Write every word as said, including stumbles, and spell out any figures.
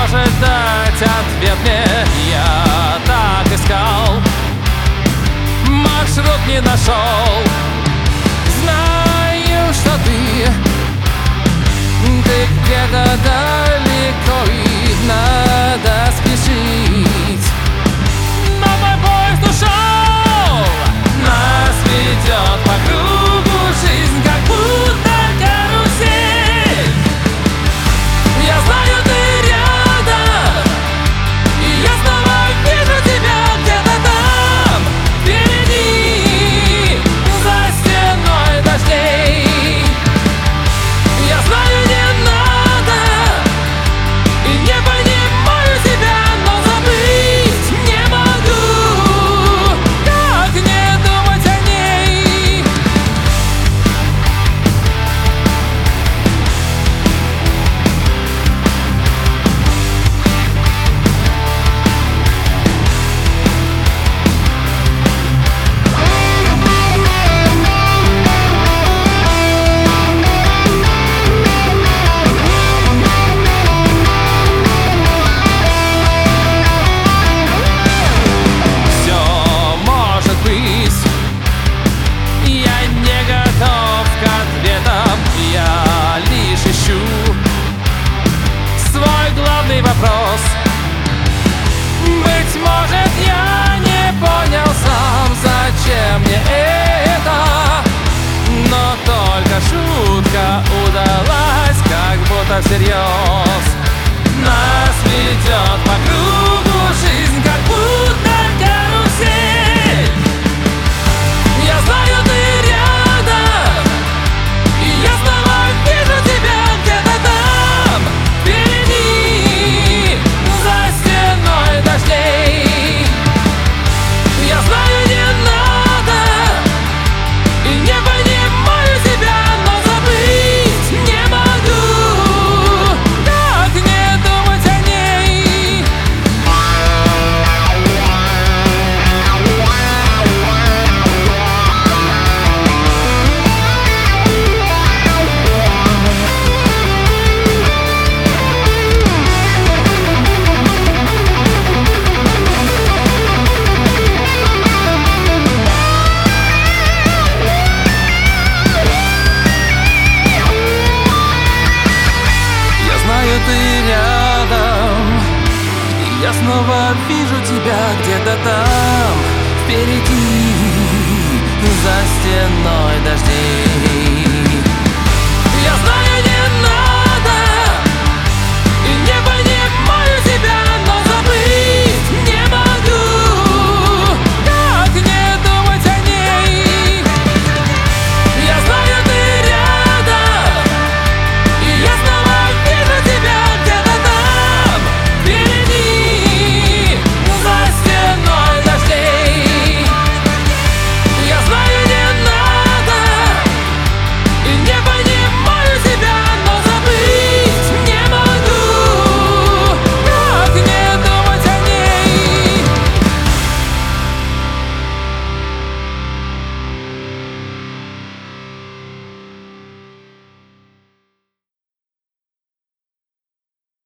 может дать ответ мне. Я так искал, маршрут не нашел. Знаю, что ты, ты где-то далеко, и надо спешить. Но мой поезд ушел, нас ведет по кругу жизнь, как будто карусель. Я знаю, ты рядом, и я снова вижу тебя где-то там впереди, за стеной дождей. Я знаю, не надо, и не понимаю тебя, но забыть не могу. Как не думать о ней? Все может быть, я не готов к ответам. Я лишь ищу свой главный вопрос. Быть может, я не понял сам, зачем мне это, но только шутка удалась, как будто всерьез. Нас ведет по кругу жизнь, как будто карусель. Я знаю, ты рядом, и я снова вижу тебя где-то там впереди, за стеной дождей. Я знаю, не надо, и не понимаю тебя, но забыть не могу. Как не думать о ней? Я знаю, ты рядом, и я снова вижу тебя где-то там впереди, за стеной дождей.